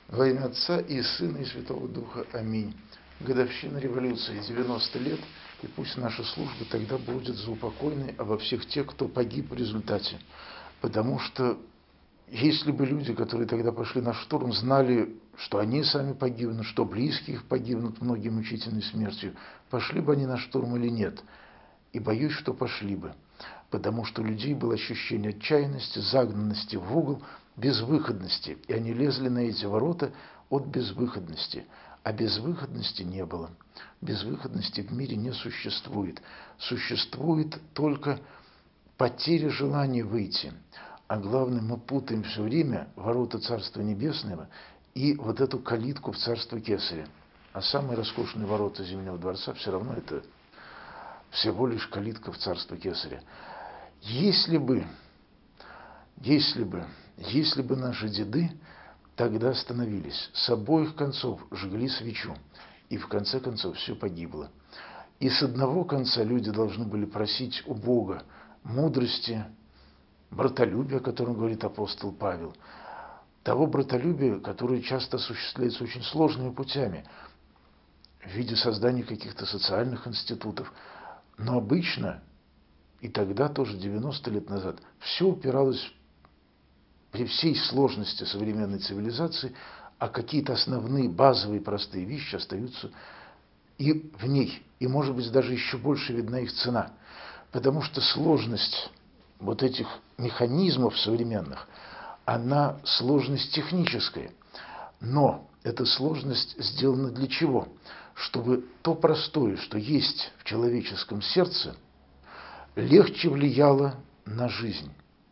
Во имя Отца и Сына и Святого Духа. Аминь. Годовщина революции, 90 лет, и пусть наша служба тогда будет заупокойной обо всех тех, кто погиб в результате. Потому что если бы люди, которые тогда пошли на штурм, знали, что они сами погибнут, что близкие их погибнут многие мучительной смертью, пошли бы они на штурм или нет? И боюсь, что пошли бы. Потому что у людей было ощущение отчаянности, загнанности в угол, безвыходности. И они лезли на эти ворота от безвыходности. А безвыходности не было. Безвыходности в мире не существует. Существует только потеря желания выйти. А главное, мы путаем все время ворота Царства Небесного и вот эту калитку в Царство Кесаря. А самые роскошные ворота Зимнего дворца все равно это всего лишь калитка в Царство Кесаря. Если бы наши деды тогда остановились, с обоих концов жгли свечу, и в конце концов все погибло. И с одного конца люди должны были просить у Бога мудрости, братолюбия, о котором говорит апостол Павел, того братолюбия, которое часто осуществляется очень сложными путями, в виде создания каких-то социальных институтов. Но обычно, и тогда тоже 90 лет назад, все упиралось при всей сложности современной цивилизации, а какие-то основные, базовые, простые вещи остаются и в ней. И, может быть, даже еще больше видна их цена. Потому что сложность вот этих механизмов современных, она сложность техническая. Но эта сложность сделана для чего? Чтобы то простое, что есть в человеческом сердце, легче влияло на жизнь.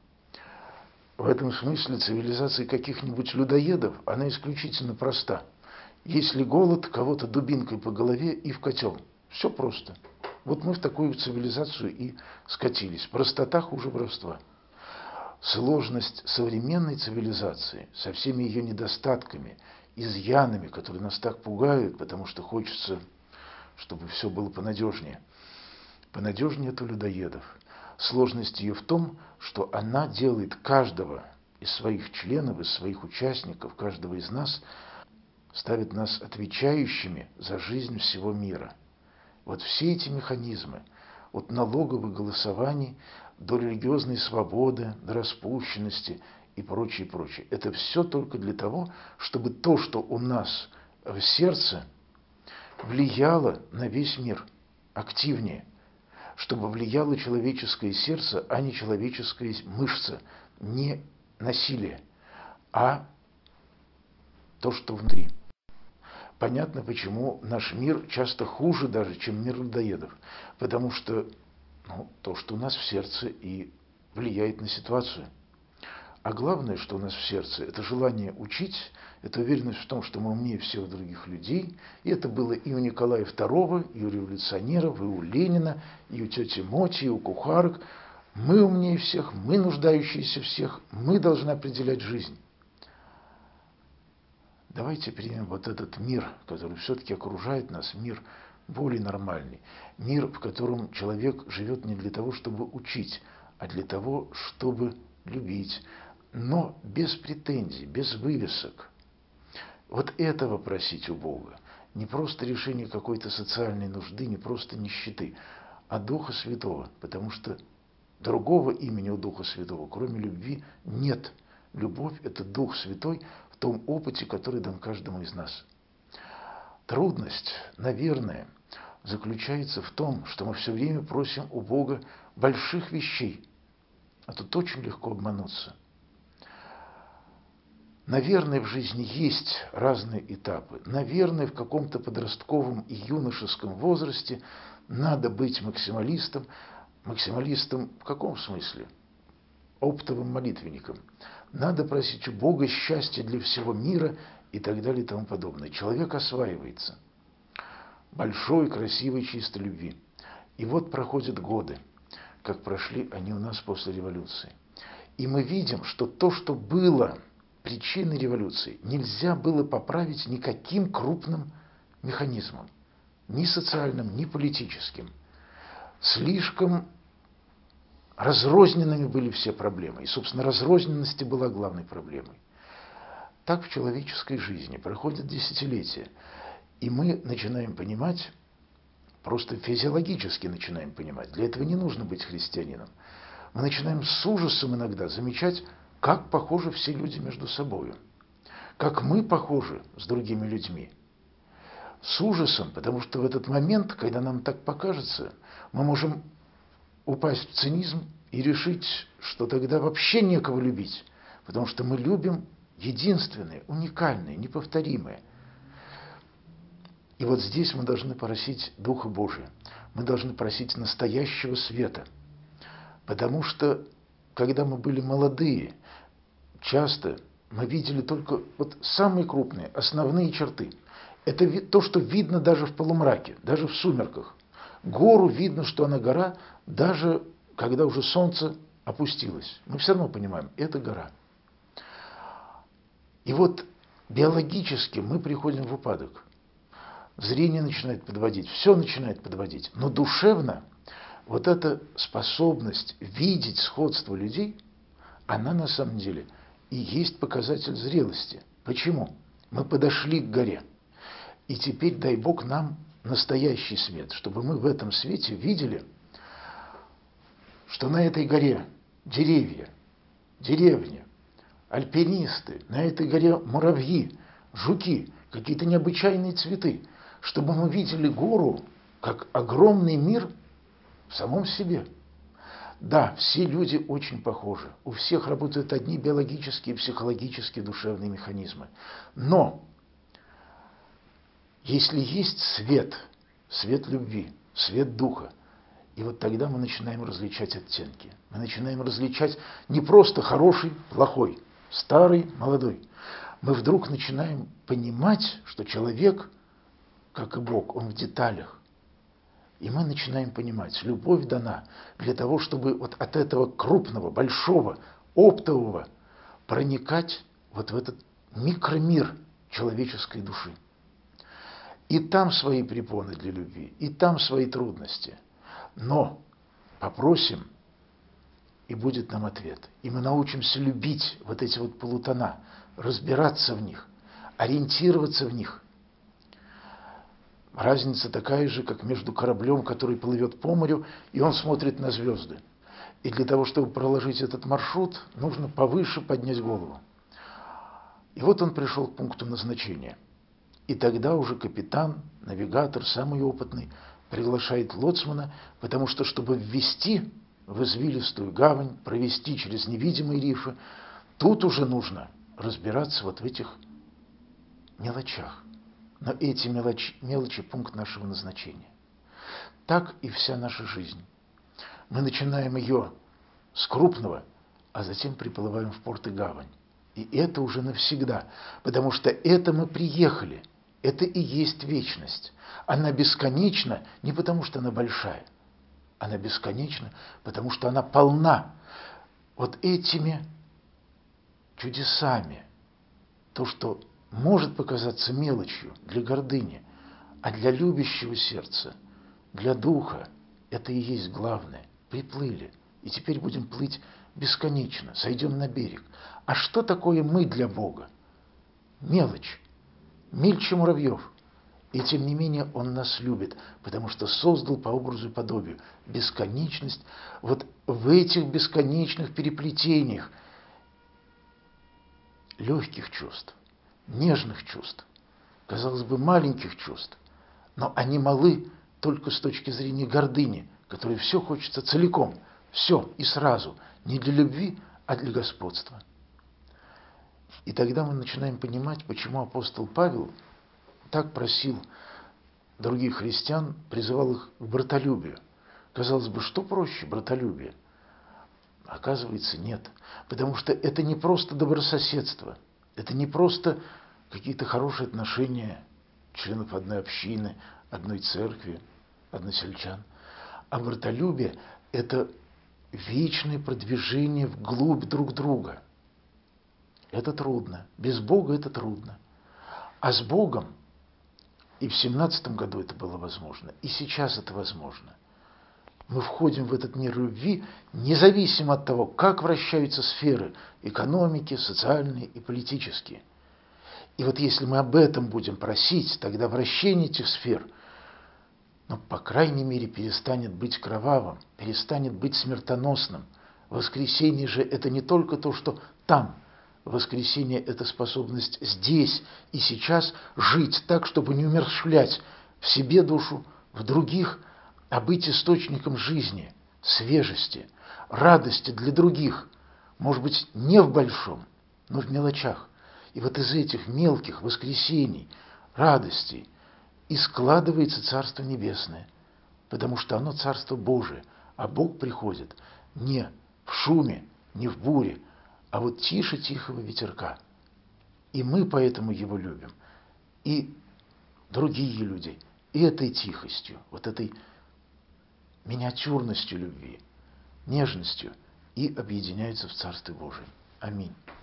В этом смысле цивилизация каких-нибудь людоедов, она исключительно проста. Если голод, кого-то дубинкой по голове и в котел. Все просто. Вот мы в такую цивилизацию и скатились. Простота хуже воровства. Сложность современной цивилизации со всеми ее недостатками, изъянами, которые нас так пугают, потому что хочется, чтобы все было понадежнее. Понадежнее это у людоедов. Сложность ее в том, что она делает каждого из своих членов, из своих участников, каждого из нас, ставит нас отвечающими за жизнь всего мира. Вот все эти механизмы, от налоговых голосований до религиозной свободы, до распущенности и прочее, прочее. Это все только для того, чтобы то, что у нас в сердце, влияло на весь мир активнее. Чтобы влияло человеческое сердце, а не человеческая мышца, не насилие, а то, что внутри. Понятно, почему наш мир часто хуже даже, чем мир людоедов. Потому что то, что у нас в сердце, и влияет на ситуацию. А главное, что у нас в сердце, это желание учить, это уверенность в том, что мы умнее всех других людей. И это было и у Николая II, и у революционеров, и у Ленина, и у тети Моти, и у кухарок. Мы умнее всех, мы нуждающиеся всех, мы должны определять жизнь. Давайте примем вот этот мир, который все-таки окружает нас, мир более нормальный. Мир, в котором человек живет не для того, чтобы учить, а для того, чтобы любить. Но без претензий, без вывесок. Вот этого просить у Бога. Не просто решение какой-то социальной нужды, не просто нищеты, а Духа Святого. Потому что другого имени у Духа Святого, кроме любви, нет. Любовь – это Дух Святой в том опыте, который дан каждому из нас. Трудность, наверное, заключается в том, что мы все время просим у Бога больших вещей. А тут очень легко обмануться. Наверное, в жизни есть разные этапы. Наверное, в каком-то подростковом и юношеском возрасте надо быть максималистом. Максималистом в каком смысле? Оптовым молитвенником. Надо просить у Бога счастья для всего мира и так далее и тому подобное. Человек осваивается. Большой, красивой, чистой любви. И вот проходят годы, как прошли они у нас после революции. И мы видим, что то, что было причиной революции, нельзя было поправить никаким крупным механизмом. Ни социальным, ни политическим. Слишком разрозненными были все проблемы. И, собственно, разрозненность была главной проблемой. Так в человеческой жизни проходят десятилетия, и мы начинаем понимать, просто физиологически начинаем понимать, для этого не нужно быть христианином. Мы начинаем с ужасом иногда замечать, как похожи все люди между собой, как мы похожи с другими людьми. С ужасом, потому что в этот момент, когда нам так покажется, мы можем упасть в цинизм и решить, что тогда вообще некого любить, потому что мы любим единственное, уникальное, неповторимое. И вот здесь мы должны просить Духа Божия, мы должны просить настоящего света, потому что, когда мы были молодые, часто мы видели только вот самые крупные, основные черты. Это то, что видно даже в полумраке, даже в сумерках. Гору видно, что она гора, даже когда уже солнце опустилось. Мы все равно понимаем, это гора. И вот биологически мы приходим в упадок. Зрение начинает подводить, все начинает подводить. Но душевно вот эта способность видеть сходство людей, она на самом деле и есть показатель зрелости. Почему? Мы подошли к горе. И теперь дай Бог нам настоящий свет, чтобы мы в этом свете видели, что на этой горе деревья, деревни, альпинисты, на этой горе муравьи, жуки, какие-то необычайные цветы, чтобы мы видели гору как огромный мир в самом себе. Да, все люди очень похожи, у всех работают одни биологические, психологические, душевные механизмы. Но если есть свет, свет любви, свет духа, и вот тогда мы начинаем различать оттенки. Мы начинаем различать не просто хороший, плохой, старый, молодой. Мы вдруг начинаем понимать, что человек, как и Бог, он в деталях. И мы начинаем понимать, любовь дана для того, чтобы вот от этого крупного, большого, оптового проникать вот в этот микромир человеческой души. И там свои препоны для любви, и там свои трудности. Но попросим, и будет нам ответ. И мы научимся любить вот эти вот полутона, разбираться в них, ориентироваться в них. Разница такая же, как между кораблем, который плывет по морю, и он смотрит на звезды. И для того, чтобы проложить этот маршрут, нужно повыше поднять голову. И вот он пришел к пункту назначения. И тогда уже капитан, навигатор, самый опытный, приглашает лоцмана, потому что, чтобы ввести в извилистую гавань, провести через невидимые рифы, тут уже нужно разбираться вот в этих мелочах. Но эти мелочи – пункт нашего назначения. Так и вся наша жизнь. Мы начинаем ее с крупного, а затем приплываем в порт и гавань. И это уже навсегда, потому что это мы приехали. Это и есть вечность. Она бесконечна не потому, что она большая. Она бесконечна, потому что она полна вот этими чудесами. То, что может показаться мелочью для гордыни, а для любящего сердца, для духа, это и есть главное. Приплыли, и теперь будем плыть бесконечно, сойдем на берег. А что такое мы для Бога? Мелочь, мельче муравьев. И тем не менее Он нас любит, потому что создал по образу и подобию бесконечность. Вот в этих бесконечных переплетениях легких чувств, нежных чувств, казалось бы, маленьких чувств, но они малы только с точки зрения гордыни, которой все хочется целиком, все и сразу, не для любви, а для господства. И тогда мы начинаем понимать, почему апостол Павел так просил других христиан, призывал их к братолюбию. Казалось бы, что проще братолюбие? Оказывается, нет. Потому что это не просто добрососедство, это не просто какие-то хорошие отношения членов одной общины, одной церкви, односельчан. А братолюбие – это вечное продвижение вглубь друг друга. Это трудно. Без Бога это трудно. А с Богом, и в 17 году это было возможно, и сейчас это возможно. Мы входим в этот мир любви, независимо от того, как вращаются сферы экономики, социальные и политические. И вот если мы об этом будем просить, тогда вращение этих сфер, ну, по крайней мере, перестанет быть кровавым, перестанет быть смертоносным. Воскресение же это не только то, что там. Воскресение – это способность здесь и сейчас жить так, чтобы не умерщвлять в себе душу, в других, а быть источником жизни, свежести, радости для других. Может быть, не в большом, но в мелочах. И вот из этих мелких воскресений, радостей и складывается Царство Небесное, потому что оно Царство Божие, а Бог приходит не в шуме, не в буре, а вот тише тихого ветерка. И мы поэтому его любим, и другие люди, и этой тихостью, вот этой миниатюрностью любви, нежностью, и объединяются в Царстве Божьем. Аминь.